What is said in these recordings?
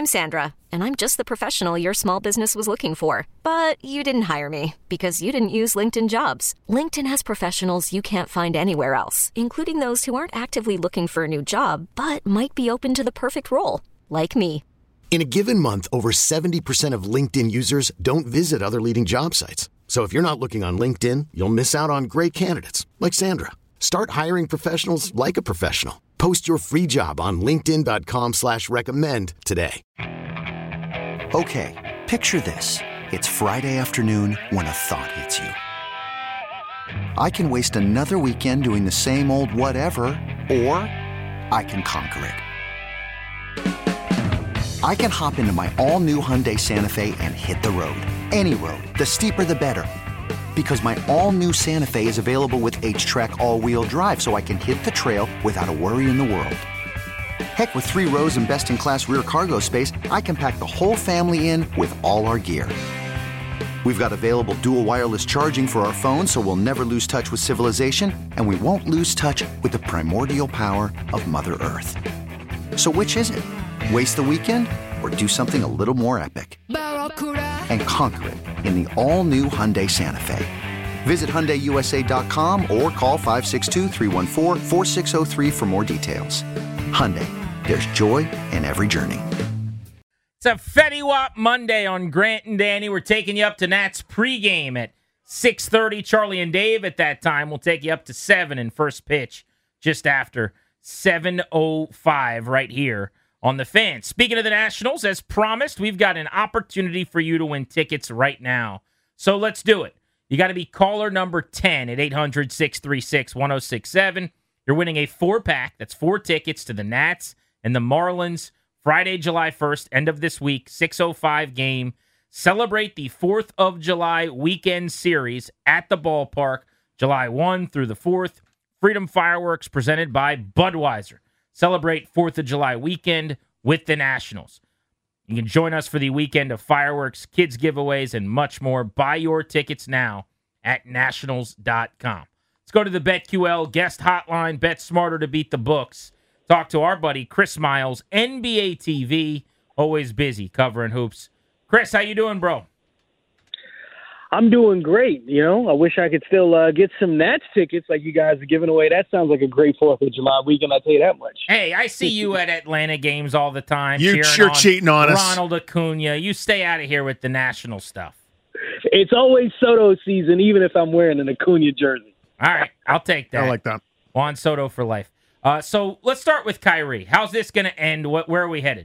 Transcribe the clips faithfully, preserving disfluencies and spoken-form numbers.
I'm Sandra, and I'm just the professional your small business was looking for. But you didn't hire me because you didn't use LinkedIn Jobs. LinkedIn has professionals you can't find anywhere else, including those who aren't actively looking for a new job, but might be open to the perfect role, like me. In a given month, over seventy percent of LinkedIn users don't visit other leading job sites. So if you're not looking on LinkedIn, you'll miss out on great candidates like Sandra. Start hiring professionals like a professional. Post your free job on linkedin dot com slash recommend today. Okay, picture this. It's Friday afternoon when a thought hits you. I can waste another weekend doing the same old whatever, or I can conquer it. I can hop into my all-new Hyundai Santa Fe and hit the road. Any road. The steeper, the better. Because my all-new Santa Fe is available with H-Track all-wheel drive, so I can hit the trail without a worry in the world. Heck, with three rows and best-in-class rear cargo space, I can pack the whole family in with all our gear. We've got available dual wireless charging for our phones, so we'll never lose touch with civilization, and we won't lose touch with the primordial power of Mother Earth. So which is it? Waste the weekend or do something a little more epic? And conquer it in the all-new Hyundai Santa Fe. Visit Hyundai U S A dot com or call five six two, three one four, four six zero three for more details. Hyundai, there's joy in every journey. It's a Fetty Wap Monday on Grant and Danny. We're taking you up to Nats pregame at six thirty. Charlie and Dave at that time will take you up to seven in first pitch just after seven oh five right here on the Fan. Speaking of the Nationals, as promised, we've got an opportunity for you to win tickets right now. So let's do it. You got to be caller number ten at eight hundred, six three six, one oh six seven. You're winning a four-pack. That's four tickets to the Nats and the Marlins Friday, July first, end of this week, six oh five game. Celebrate the fourth of July weekend series at the ballpark, July first through the fourth. Freedom Fireworks presented by Budweiser. Celebrate fourth of July weekend with the Nationals. You can join us for the weekend of fireworks, kids giveaways, and much more. Buy your tickets now at nationals dot com. Let's go to the BetQL guest hotline. Bet smarter to beat the books. Talk to our buddy Chris Miles, N B A T V, always busy covering hoops. Chris, how you doing, bro? I'm doing great. You know, I wish I could still uh, get some Nats tickets like you guys are giving away. That sounds like a great fourth of July weekend, I'll tell you that much. Hey, I see you at Atlanta games all the time. You're sure on cheating on us. Ronald Acuna. You stay out of here with the national stuff. It's always Soto season, even if I'm wearing an Acuna jersey. All right, I'll take that. I like that. Juan Soto for life. Uh, so let's start with Kyrie. How's this going to end? What, where are we headed?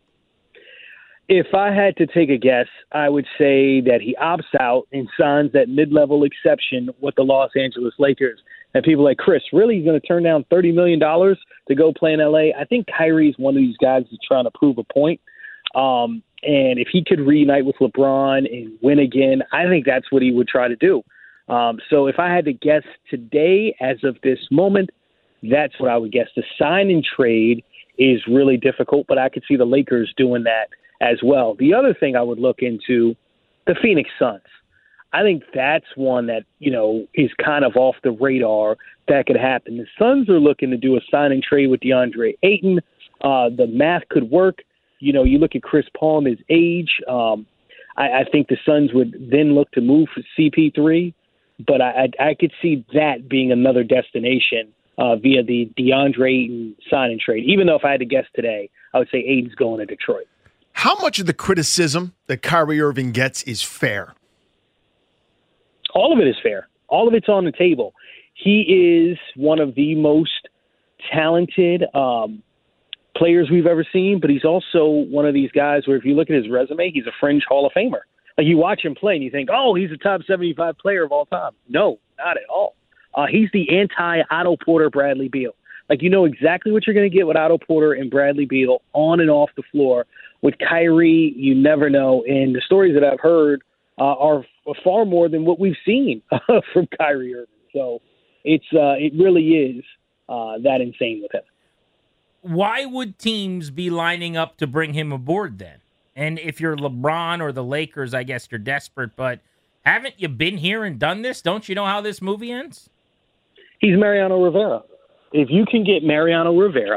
If I had to take a guess, I would say that he opts out and signs that mid-level exception with the Los Angeles Lakers. And people are like, Chris, really? He's going to turn down thirty million dollars to go play in L A? I think Kyrie's one of these guys who's trying to prove a point. Um, and if he could reunite with LeBron and win again, I think that's what he would try to do. Um, so if I had to guess today, as of this moment, that's what I would guess. The sign and trade is really difficult, but I could see the Lakers doing that as well. The other thing I would look into, the Phoenix Suns. I think that's one that, you know, is kind of off the radar that could happen. The Suns are looking to do a sign and trade with DeAndre Ayton. Uh, the math could work. You know, you look at Chris Paul and his age. Um, I, I think the Suns would then look to move for C P three, but I, I, I could see that being another destination uh, via the DeAndre Ayton sign and trade. Even though if I had to guess today, I would say Ayton's going to Detroit. How much of the criticism that Kyrie Irving gets is fair? All of it is fair. All of it's on the table. He is one of the most talented um, players we've ever seen, but he's also one of these guys where if you look at his resume, he's a fringe Hall of Famer. Like you watch him play and you think, oh, he's a top seventy-five player of all time. No, not at all. Uh, he's the anti-Otto Porter, Bradley Beal. Like you know exactly what you're going to get with Otto Porter and Bradley Beal on and off the floor. With Kyrie, you never know. And the stories that I've heard uh, are f- far more than what we've seen uh, from Kyrie Irving. So it's uh, it really is uh, that insane with him. Why would teams be lining up to bring him aboard then? And if you're LeBron or the Lakers, I guess you're desperate. But haven't you been here and done this? Don't you know how this movie ends? He's Mariano Rivera. If you can get Mariano Rivera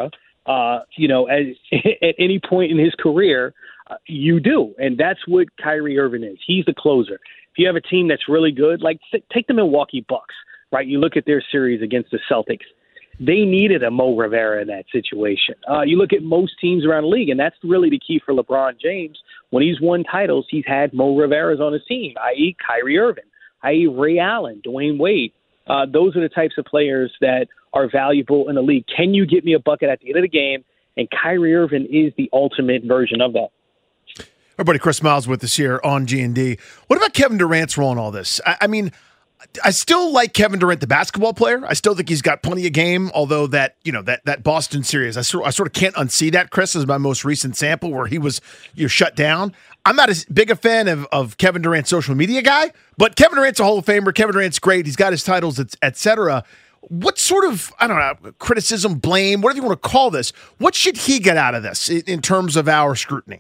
uh, you know, at, at any point in his career, uh, you do. And that's what Kyrie Irving is. He's the closer. If you have a team that's really good, like take the Milwaukee Bucks, right? You look at their series against the Celtics. They needed a Mo Rivera in that situation. Uh, you look at most teams around the league, and that's really the key for LeBron James. When he's won titles, he's had Mo Riveras on his team, that is. Kyrie Irving, that is. Ray Allen, Dwayne Wade. Uh, those are the types of players that are valuable in the league. Can you get me a bucket at the end of the game? And Kyrie Irving is the ultimate version of that. Our buddy Chris Miles with us here on G and D. What about Kevin Durant's role in all this? I, I mean, I still like Kevin Durant, the basketball player. I still think he's got plenty of game, although that, you know, that that Boston series, I sort, I sort of can't unsee that, Chris, as my most recent sample where he was you know, shut down. I'm not as big a fan of, of Kevin Durant's social media guy, but Kevin Durant's a Hall of Famer. Kevin Durant's great. He's got his titles, et cetera. What sort of, I don't know, criticism, blame, whatever you want to call this, what should he get out of this in, in terms of our scrutiny?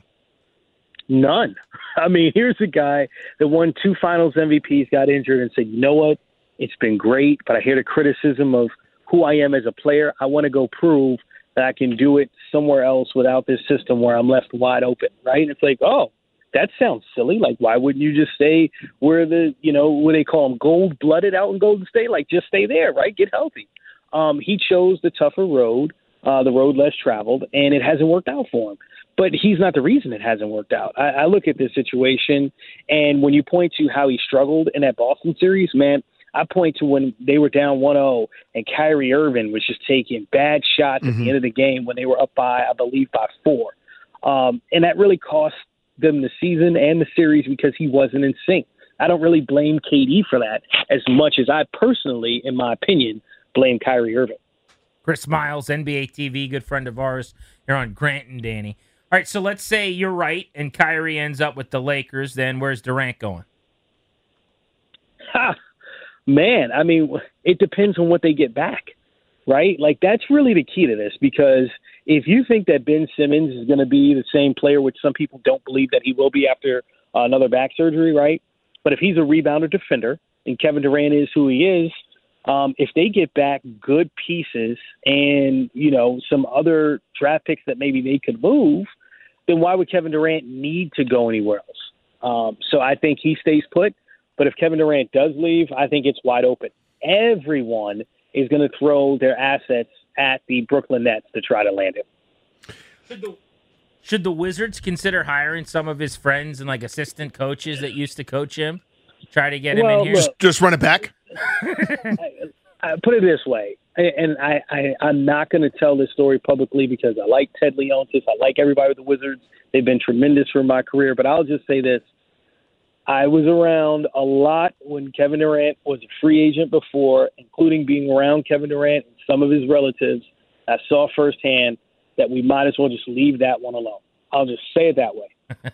None. I mean, here's a guy that won two finals M V Ps, got injured, and said, you know what? It's been great, but I hear the criticism of who I am as a player. I want to go prove that I can do it somewhere else without this system where I'm left wide open, right? And it's like, oh, that sounds silly. Like, why wouldn't you just stay where the, you know, what they call them, gold-blooded out in Golden State? Like, just stay there, right? Get healthy. Um, he chose the tougher road, uh, the road less traveled, and it hasn't worked out for him. But he's not the reason it hasn't worked out. I, I look at this situation, and when you point to how he struggled in that Boston series, man, I point to when they were down one oh and Kyrie Irving was just taking bad shots mm-hmm. at the end of the game when they were up by, I believe, by four. Um, and that really cost them the season and the series because he wasn't in sync. I don't really blame K D for that as much as I personally, in my opinion, blame Kyrie Irving. Chris Miles, N B A T V, good friend of ours. You're on Grant and Danny. All right, so let's say you're right and Kyrie ends up with the Lakers. Then where's Durant going? Ha! Man, I mean, it depends on what they get back, right? Like, that's really the key to this, because if you think that Ben Simmons is going to be the same player, which some people don't believe that he will be after uh, another back surgery, right? But if he's a rebounder defender and Kevin Durant is who he is, um, if they get back good pieces and, you know, some other draft picks that maybe they could move, then why would Kevin Durant need to go anywhere else? Um, so I think he stays put. But if Kevin Durant does leave, I think it's wide open. Everyone is going to throw their assets at the Brooklyn Nets to try to land him. Should the, should the Wizards consider hiring some of his friends and like assistant coaches that used to coach him? Try to get him well, in here? Look, just, just run it back? I, I put it this way, and I, I, I'm not going to tell this story publicly because I like Ted Leonsis. I like everybody with the Wizards. They've been tremendous for my career. But I'll just say this. I was around a lot when Kevin Durant was a free agent before, including being around Kevin Durant and some of his relatives. I saw firsthand that we might as well just leave that one alone. I'll just say it that way.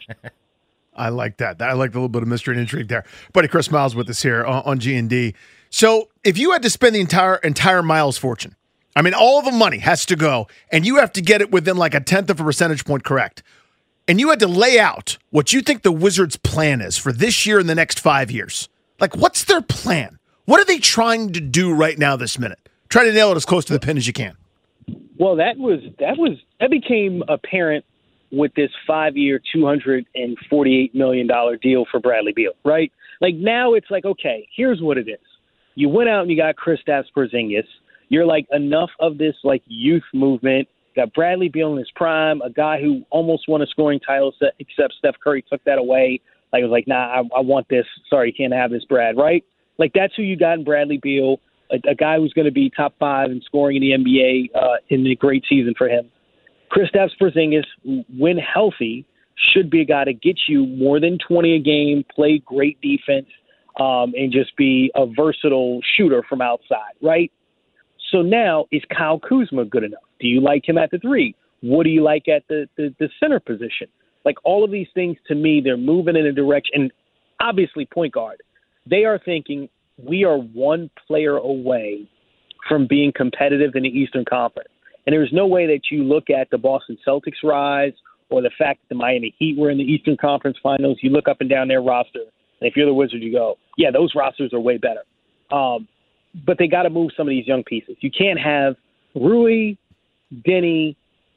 I like that. I like the little bit of mystery and intrigue there. Buddy Chris Miles with us here on, on G and D. So if you had to spend the entire entire Miles fortune, I mean, all the money has to go, and you have to get it within like a tenth of a percentage point correct, and you had to lay out what you think the Wizards' plan is for this year and the next five years. Like, what's their plan? What are they trying to do right now this minute? Try to nail it as close to the pin as you can. Well, that was that was that became apparent with this five-year, two hundred forty-eight million dollars deal for Bradley Beal, right? Like, now it's like, okay, here's what it is. You went out and you got Kristaps Porzingis. You're like, enough of this, like, youth movement. Got Bradley Beal in his prime, a guy who almost won a scoring title, except Steph Curry took that away. Like, it was like, nah, I, I want this. Sorry, you can't have this, Brad, right? Like, that's who you got in Bradley Beal, a, a guy who's going to be top five in scoring in the N B A uh, in a great season for him. Kristaps Porzingis, when healthy, should be a guy to get you more than twenty a game, play great defense, um, and just be a versatile shooter from outside, right? So now, is Kyle Kuzma good enough? Do you like him at the three? What do you like at the, the, the center position? Like, all of these things, to me, they're moving in a direction. And obviously, point guard. They are thinking we are one player away from being competitive in the Eastern Conference. And there's no way that you look at the Boston Celtics rise or the fact that the Miami Heat were in the Eastern Conference Finals. You look up and down their roster, and if you're the Wizards, you go, yeah, those rosters are way better. Um, but they got to move some of these young pieces. You can't have Rui, Denny,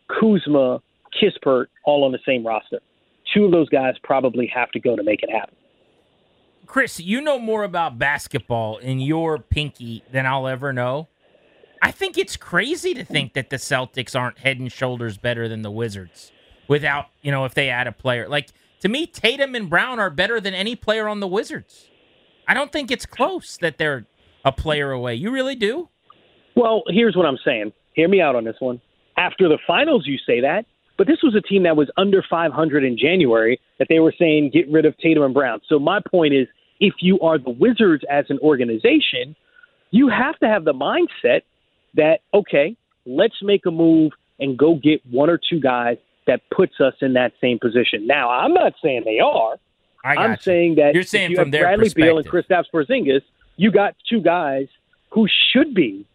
Kuzma, Kispert, all on the same roster. Two of those guys probably have to go to make it happen. Chris, you know more about basketball in your pinky than I'll ever know. I think it's crazy to think that the Celtics aren't head and shoulders better than the Wizards without, you know, if they add a player. Like, to me, Tatum and Brown are better than any player on the Wizards. I don't think it's close that they're a player away. You really do? Well, here's what I'm saying. Hear me out on this one. After the finals, you say that, but this was a team that was under five hundred in January that they were saying get rid of Tatum and Brown. So my point is, if you are the Wizards as an organization, you have to have the mindset that, okay, let's make a move and go get one or two guys that puts us in that same position. Now, I'm not saying they are. I got I'm you. saying that You're saying if you from have their Bradley Beal and perspective. Kristaps Porzingis, you got two guys who should be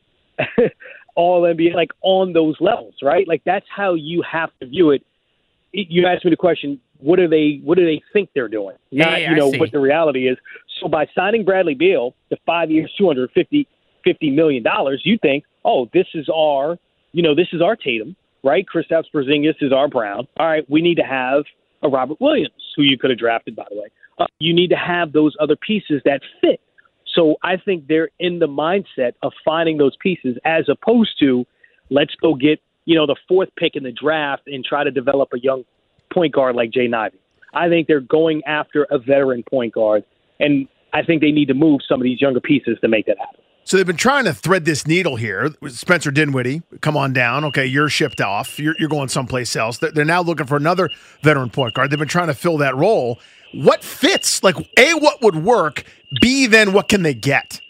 all N B A, like on those levels, right? Like that's how you have to view it. You asked me the question, what do they what do they think they're doing? Yeah, Not, yeah, you I know, see. what the reality is. So by signing Bradley Beal to five years, two hundred fifty million dollars, you think, oh, this is our, you know, this is our Tatum, right? Kristaps Porzingis is our Brown. All right, we need to have a Robert Williams, who you could have drafted, by the way. Uh, you need to have those other pieces that fit. So I think they're in the mindset of finding those pieces as opposed to let's go get, you know, the fourth pick in the draft and try to develop a young point guard like Jay Ivey. I think they're going after a veteran point guard, and I think they need to move some of these younger pieces to make that happen. So they've been trying to thread this needle here. Spencer Dinwiddie, come on down. Okay, you're shipped off. You're, you're going someplace else. They're, they're now looking for another veteran point guard. They've been trying to fill that role. What fits? Like, A, what would work? B, then what can they get?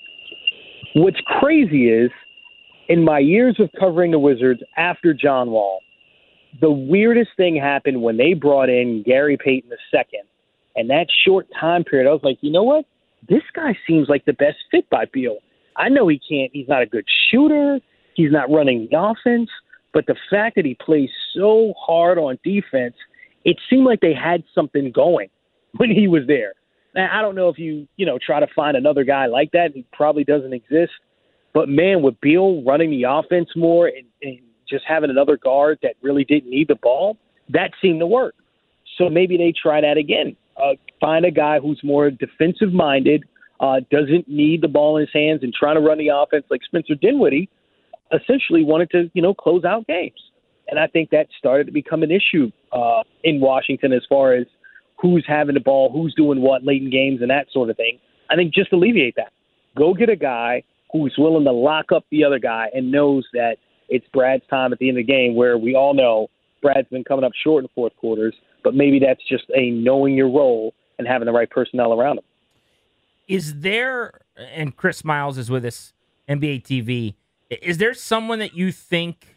What's crazy is, in my years of covering the Wizards after John Wall, the weirdest thing happened when they brought in Gary Payton the second. And that short time period, I was like, you know what? This guy seems like the best fit by Beal. I know he can't, he's not a good shooter. He's not running the offense. But the fact that he plays so hard on defense, it seemed like they had something going when he was there. Now, I don't know if you, you know, try to find another guy like that. He probably doesn't exist. But, man, with Beal running the offense more and, and just having another guard that really didn't need the ball, that seemed to work. So maybe they try that again. Uh, find a guy who's more defensive-minded, uh, doesn't need the ball in his hands and trying to run the offense like Spencer Dinwiddie essentially wanted to, you know, close out games. And I think that started to become an issue uh, in Washington as far as who's having the ball, who's doing what late in games and that sort of thing. I think just alleviate that. Go get a guy who's willing to lock up the other guy and knows that it's Brad's time at the end of the game, where we all know Brad's been coming up short in fourth quarters, but maybe that's just a knowing your role and having the right personnel around him. Is there, and Chris Miles is with us, N B A T V, is there someone that you think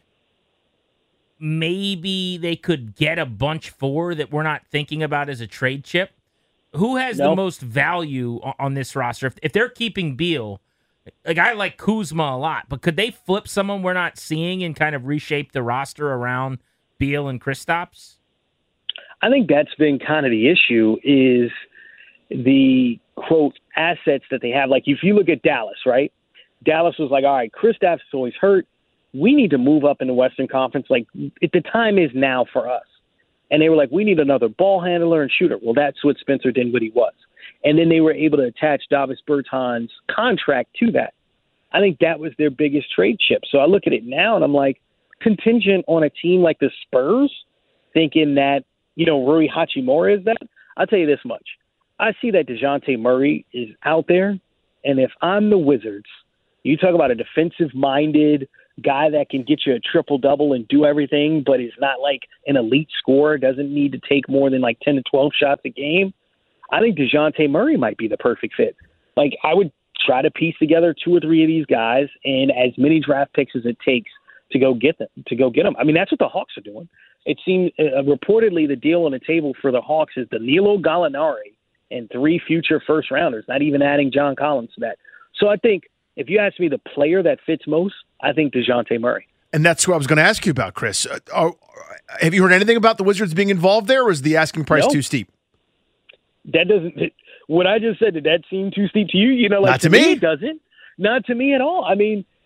maybe they could get a bunch for that we're not thinking about as a trade chip? Who has No. the most value on, on this roster? If, if they're keeping Beal, like I like Kuzma a lot, but could they flip someone we're not seeing and kind of reshape the roster around Beal and Kristaps? I think that's been kind of the issue is the, quote, assets that they have. Like, if you look at Dallas, right? Dallas was like, all right, Kristaps is always hurt. We need to move up in the Western Conference. Like, it, the time is now for us. And they were like, we need another ball handler and shooter. Well, that's what Spencer Dinwiddie was. And then they were able to attach Davis Bertans' contract to that. I think that was their biggest trade chip. So I look at it now and I'm like, contingent on a team like the Spurs, thinking that, you know, Rui Hachimura is that. I'll tell you this much. I see that DeJounte Murray is out there. And if I'm the Wizards, you talk about a defensive-minded guy that can get you a triple-double and do everything, but is not like an elite scorer, doesn't need to take more than like ten to twelve shots a game. I think DeJounte Murray might be the perfect fit. Like, I would try to piece together two or three of these guys and as many draft picks as it takes to go get them, to go get them. I mean, that's what the Hawks are doing. It seems uh, reportedly the deal on the table for the Hawks is Danilo Gallinari and three future first rounders, not even adding John Collins to that. So I think if you ask me the player that fits most, I think DeJounte Murray. And that's who I was going to ask you about, Chris. Uh, are, have you heard anything about the Wizards being involved there, or is the asking price No. too steep? That doesn't – what I just said, did that seem too steep to you? You know, like Not to me. It doesn't. Not to me at all. I mean,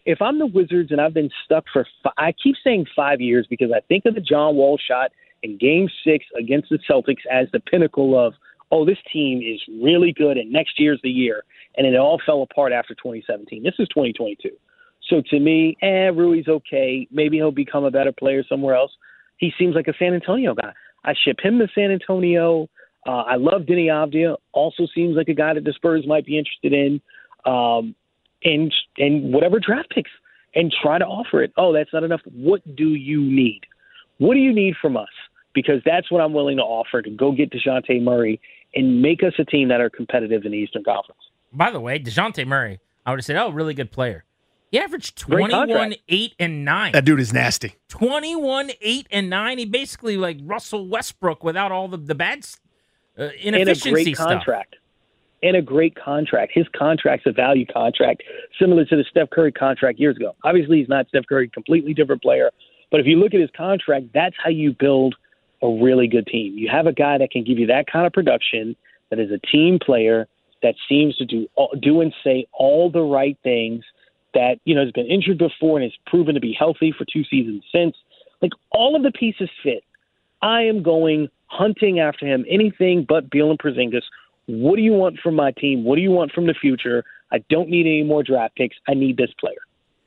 if I'm the Wizards and I've been stuck for fi- I keep saying five years because I think of the John Wall shot in Game Six against the Celtics as the pinnacle of, oh, this team is really good and next year's the year, and it all fell apart after twenty seventeen. This is twenty twenty-two. So to me, eh, Rui's okay. Maybe he'll become a better player somewhere else. He seems like a San Antonio guy. I ship him to San Antonio. Uh, I love Deni Avdija. Also seems like a guy that the Spurs might be interested in. Um, and and whatever draft picks, and try to offer it. Oh, that's not enough. What do you need? What do you need from us? Because that's what I'm willing to offer, to go get DeJounte Murray and make us a team that are competitive in the Eastern Conference. By the way, DeJounte Murray, I would have said, oh, really good player. He averaged twenty-one, eight, and nine. That dude is nasty. twenty-one, eight, and nine. He basically like Russell Westbrook without all the, the bad uh, inefficiency and a great stuff. Contract. And a great contract. His contract's a value contract, similar to the Steph Curry contract years ago. Obviously, he's not Steph Curry, completely different player. But if you look at his contract, that's how you build a really good team. You have a guy that can give you that kind of production, that is a team player, that seems to do do and say all the right things, that, you know, has been injured before and has proven to be healthy for two seasons since. Like, all of the pieces fit. I am going hunting after him, anything but Beal and Porzingis. What do you want from my team? What do you want from the future? I don't need any more draft picks. I need this player.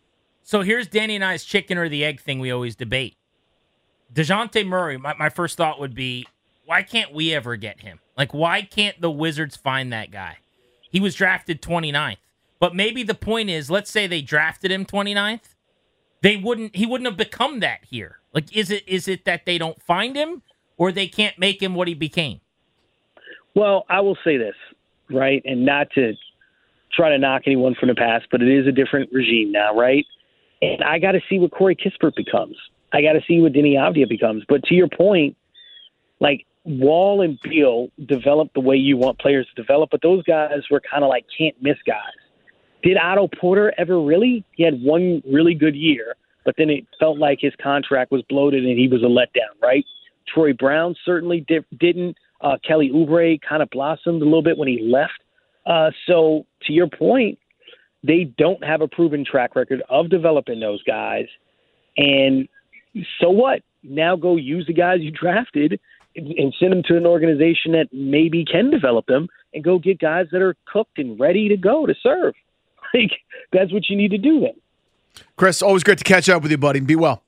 So here's Danny and I's chicken or the egg thing we always debate. DeJounte Murray, my, my first thought would be, why can't we ever get him? Like, why can't the Wizards find that guy? He was drafted twenty-ninth. But maybe the point is, let's say they drafted him twenty-ninth. They wouldn't. He wouldn't have become that here. Like, is it is it that they don't find him, or they can't make him what he became? Well, I will say this, right, and not to try to knock anyone from the past, but it is a different regime now, right? And I got to see what Corey Kispert becomes. I got to see what Deni Avdija becomes. But to your point, like, Wall and Beal develop the way you want players to develop, but those guys were kind of like can't-miss guys. Did Otto Porter ever really? He had one really good year, but then it felt like his contract was bloated and he was a letdown, right? Troy Brown certainly did, didn't. Uh, Kelly Oubre kind of blossomed a little bit when he left. Uh, so to your point, they don't have a proven track record of developing those guys. And so what? Now go use the guys you drafted and, and send them to an organization that maybe can develop them, and go get guys that are cooked and ready to go to serve. Like, that's what you need to do then. Chris, always great to catch up with you, buddy. Be well.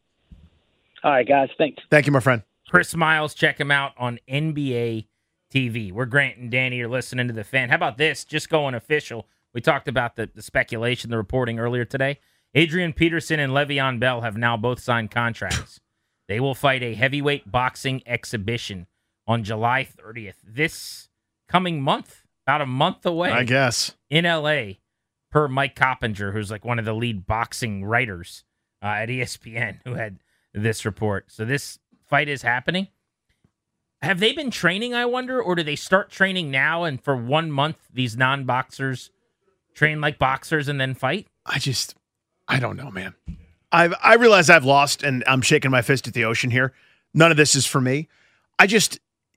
All right, guys. Thanks. Thank you, my friend. Chris Miles, check him out on N B A T V. We're Grant and Danny. You're listening to The Fan. How about this? Just going official. We talked about the, the speculation, the reporting earlier today. Adrian Peterson and Le'Veon Bell have now both signed contracts. They will fight a heavyweight boxing exhibition on July thirtieth. This coming month, about a month away. I guess. In L A, per Mike Coppinger, who's like one of the lead boxing writers uh, at E S P N, who had this report. So this fight is happening. Have they been training, I wonder, or do they start training now and for one month these non-boxers train like boxers and then fight? I just, I don't know, man. I I realize I've lost and I'm shaking my fist at the ocean here. None of this is for me. I just,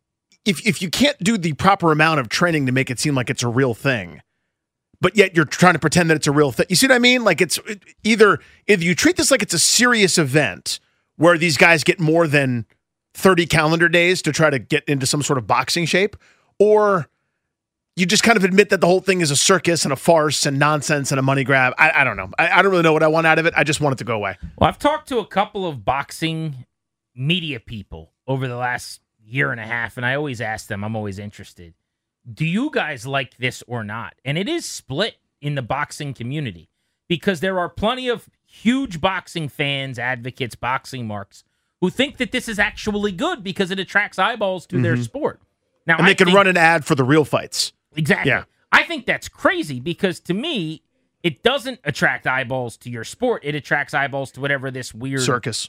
if if you can't do the proper amount of training to make it seem like it's a real thing, but yet you're trying to pretend that it's a real thing. You see what I mean? Like, it's either, either you treat this like it's a serious event where these guys get more than thirty calendar days to try to get into some sort of boxing shape, or you just kind of admit that the whole thing is a circus and a farce and nonsense and a money grab. I, I don't know. I, I don't really know what I want out of it. I just want it to go away. Well, I've talked to a couple of boxing media people over the last year and a half, and I always ask them, I'm always interested, do you guys like this or not? And it is split in the boxing community, because there are plenty of huge boxing fans, advocates, boxing marks, who think that this is actually good because it attracts eyeballs to mm-hmm. their sport. Now, and they I can think, run an ad for the real fights. Exactly. Yeah. I think that's crazy, because to me, it doesn't attract eyeballs to your sport. It attracts eyeballs to whatever this weird circus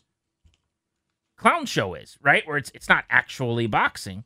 clown show is, right? Where it's it's not actually boxing.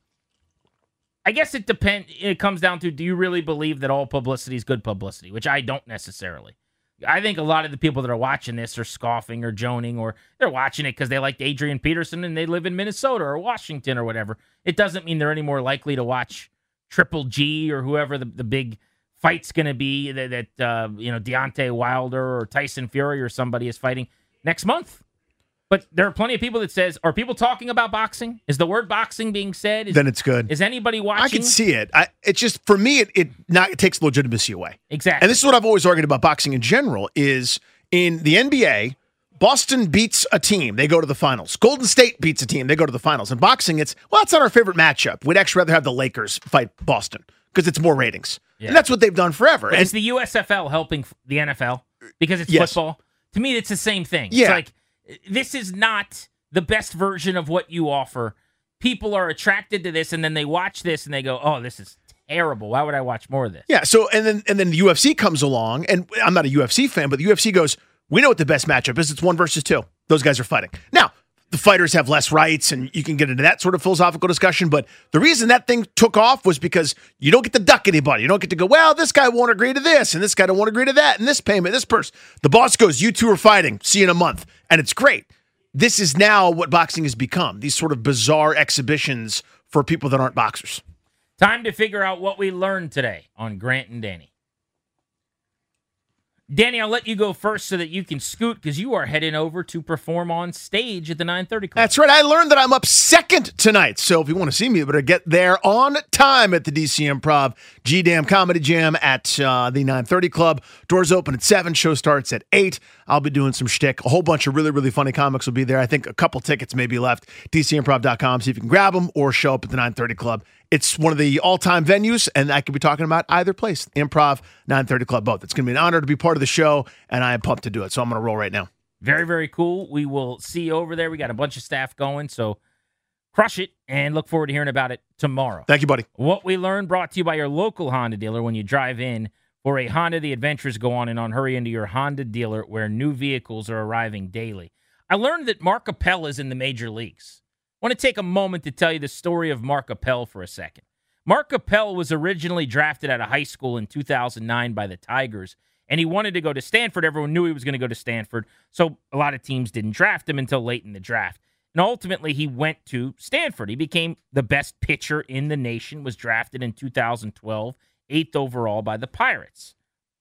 I guess it depends. It comes down to, do you really believe that all publicity is good publicity? Which I don't necessarily. I think a lot of the people that are watching this are scoffing or joning, or they're watching it because they liked Adrian Peterson and they live in Minnesota or Washington or whatever. It doesn't mean they're any more likely to watch Triple G or whoever the, the big fight's going to be that, that uh, you know, Deontay Wilder or Tyson Fury or somebody is fighting next month. But there are plenty of people that says, are people talking about boxing? Is the word boxing being said? Is, then it's good. Is anybody watching? I can see it. I, it's just, for me, it, it, not, it takes legitimacy away. Exactly. And this is what I've always argued about boxing in general is in the N B A, Boston beats a team, they go to the finals. Golden State beats a team, they go to the finals. In boxing, it's, well, it's not our favorite matchup. We'd actually rather have the Lakers fight Boston because it's more ratings. Yeah. And that's what they've done forever. But and is the U S F L helping the N F L because it's yes. football? To me, it's the same thing. Yeah. It's like, this is not the best version of what you offer. People are attracted to this, and then they watch this, and they go, oh, this is terrible. Why would I watch more of this? Yeah, so, and then and then the U F C comes along, and I'm not a U F C fan, but the U F C goes, we know what the best matchup is. It's one versus two. Those guys are fighting. Now, the fighters have less rights, and you can get into that sort of philosophical discussion, but the reason that thing took off was because you don't get to duck anybody. You don't get to go, well, this guy won't agree to this, and this guy don't want to agree to that, and this payment, this person. The boss goes, you two are fighting. See you in a month. And it's great. This is now what boxing has become, these sort of bizarre exhibitions for people that aren't boxers. Time to figure out what we learned today on Grant and Danny. Danny, I'll let you go first so that you can scoot because you are heading over to perform on stage at the nine thirty Club. That's right. I learned that I'm up second tonight. So if you want to see me, you better get there on time at the D C Improv G-Dam Comedy Jam at uh, the nine thirty Club. Doors open at seven. Show starts at eight. I'll be doing some shtick. A whole bunch of really, really funny comics will be there. I think a couple tickets may be left. D C improv dot com. See if you can grab them or show up at the nine thirty Club. It's one of the all-time venues, and I could be talking about either place, Improv, nine thirty Club, both. It's going to be an honor to be part of the show, and I am pumped to do it, so I'm going to roll right now. Very, very cool. We will see you over there. We got a bunch of staff going, so crush it, and look forward to hearing about it tomorrow. Thank you, buddy. What we learned brought to you by your local Honda dealer. When you drive in for a Honda, the adventures go on and on. Hurry into your Honda dealer where new vehicles are arriving daily. I learned that Mark Appel is in the major leagues. I want to take a moment to tell you the story of Mark Appel for a second. Mark Appel was originally drafted out of high school in two thousand nine by the Tigers, and he wanted to go to Stanford. Everyone knew he was going to go to Stanford, so a lot of teams didn't draft him until late in the draft. And ultimately, he went to Stanford. He became the best pitcher in the nation, was drafted in two thousand twelve, eighth overall by the Pirates.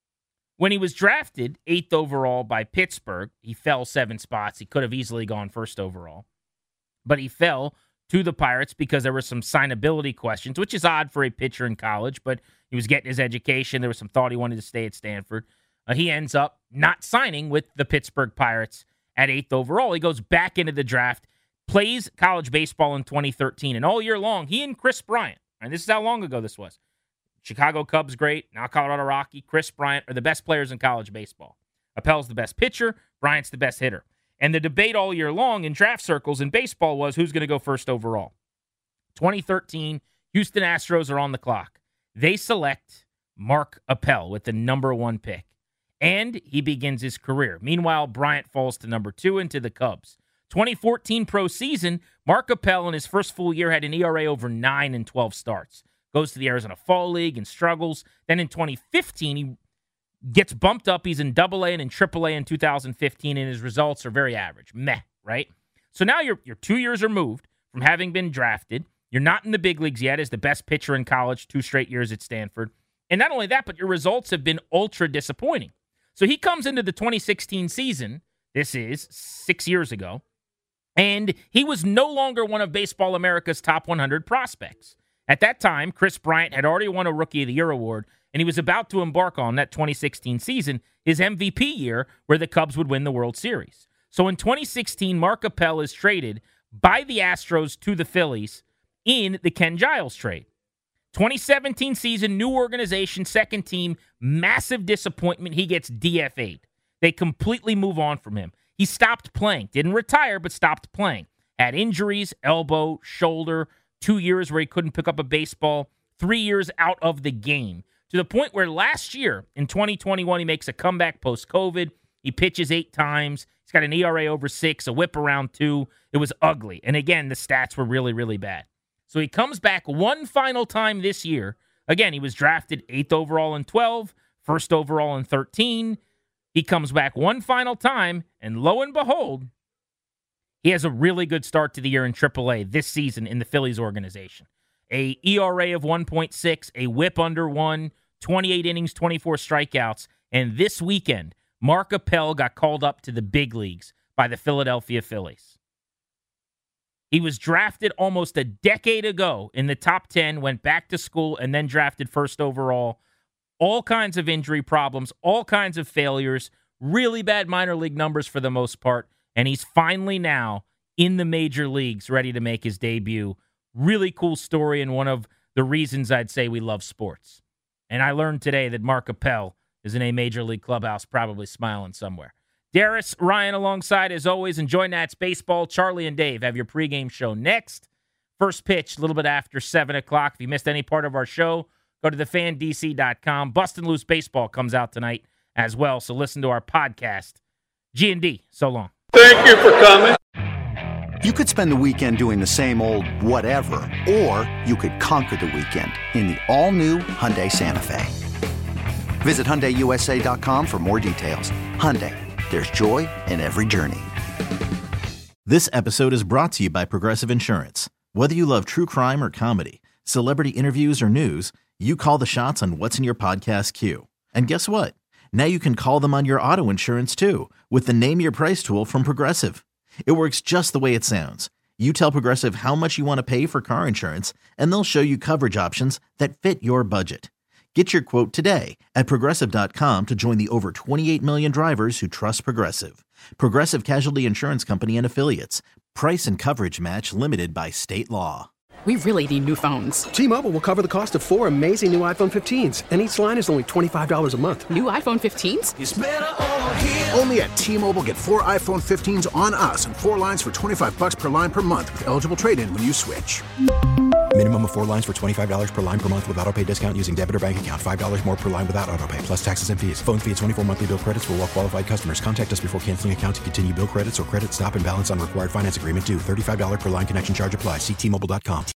When he was drafted eighth overall by Pittsburgh, he fell seven spots. He could have easily gone first overall. But he fell to the Pirates because there were some signability questions, which is odd for a pitcher in college, but he was getting his education. There was some thought he wanted to stay at Stanford. Uh, he ends up not signing with the Pittsburgh Pirates at eighth overall. He goes back into the draft, plays college baseball in twenty thirteen, and all year long, he and Chris Bryant, and this is how long ago this was, Chicago Cubs great, now Colorado Rocky, Chris Bryant are the best players in college baseball. Appel's the best pitcher, Bryant's the best hitter. And the debate all year long in draft circles in baseball was who's going to go first overall. twenty thirteen, Houston Astros are on the clock. They select Mark Appel with the number one pick, and he begins his career. Meanwhile, Bryant falls to number two into the Cubs. twenty fourteen pro season, Mark Appel in his first full year had an E R A over nine in twelve starts. Goes to the Arizona Fall League and struggles. Then in twenty fifteen, he gets bumped up. He's in double A and in triple A in two thousand fifteen, and his results are very average. Meh, right? So now you're, you're two years removed from having been drafted. You're not in the big leagues yet as the best pitcher in college, two straight years at Stanford. And not only that, but your results have been ultra disappointing. So he comes into the twenty sixteen season, this is six years ago, and he was no longer one of Baseball America's top one hundred prospects. At that time, Chris Bryant had already won a Rookie of the Year award, and he was about to embark on that twenty sixteen season, his M V P year, where the Cubs would win the World Series. So in twenty sixteen, Mark Appel is traded by the Astros to the Phillies in the Ken Giles trade. twenty seventeen season, new organization, second team, massive disappointment. He gets D F A'd. They completely move on from him. He stopped playing. Didn't retire, but stopped playing. Had injuries, elbow, shoulder, two years where he couldn't pick up a baseball, three years out of the game. To the point where last year, in twenty twenty-one, he makes a comeback post-COVID. He pitches eight times. He's got an E R A over six, a whip around two. It was ugly. And again, the stats were really, really bad. So he comes back one final time this year. Again, he was drafted eighth overall in twelve, first overall in thirteen. He comes back one final time, and lo and behold, he has a really good start to the year in triple A this season in the Phillies organization. A E R A of one point six, a whip under one, twenty-eight innings, twenty-four strikeouts. And this weekend, Mark Appel got called up to the big leagues by the Philadelphia Phillies. He was drafted almost a decade ago in the top ten, went back to school, and then drafted first overall. All kinds of injury problems, all kinds of failures, really bad minor league numbers for the most part, and he's finally now in the major leagues ready to make his debut. Really cool story and one of the reasons I'd say we love sports. And I learned today that Mark Appel is in a major league clubhouse, probably smiling somewhere. Darius, Ryan alongside, as always. Enjoy Nats baseball. Charlie and Dave have your pregame show next. First pitch, a little bit after seven o'clock. If you missed any part of our show, go to the fan d c dot com. Bustin' Loose Baseball comes out tonight as well, so listen to our podcast. G and D, so long. Thank you for coming. You could spend the weekend doing the same old whatever, or you could conquer the weekend in the all-new Hyundai Santa Fe. Visit Hyundai U S A dot com for more details. Hyundai, there's joy in every journey. This episode is brought to you by Progressive Insurance. Whether you love true crime or comedy, celebrity interviews or news, you call the shots on what's in your podcast queue. And guess what? Now you can call them on your auto insurance too with the Name Your Price tool from Progressive. It works just the way it sounds. You tell Progressive how much you want to pay for car insurance, and they'll show you coverage options that fit your budget. Get your quote today at Progressive dot com to join the over twenty-eight million drivers who trust Progressive. Progressive Casualty Insurance Company and Affiliates. Price and coverage match limited by state law. We really need new phones. T-Mobile will cover the cost of four amazing new iPhone fifteens, and each line is only twenty-five dollars a month. New iPhone fifteens? It's better over here. Only at T-Mobile, get four iPhone fifteens on us and four lines for twenty-five bucks per line per month with eligible trade-in when you switch. Minimum of four lines for twenty-five dollars per line per month with autopay discount using debit or bank account. five dollars more per line without autopay, plus taxes and fees. Phone fee at twenty-four monthly bill credits for well-qualified customers. Contact us before canceling account to continue bill credits or credit stop and balance on required finance agreement due. thirty-five dollars per line connection charge applies. See T Mobile dot com.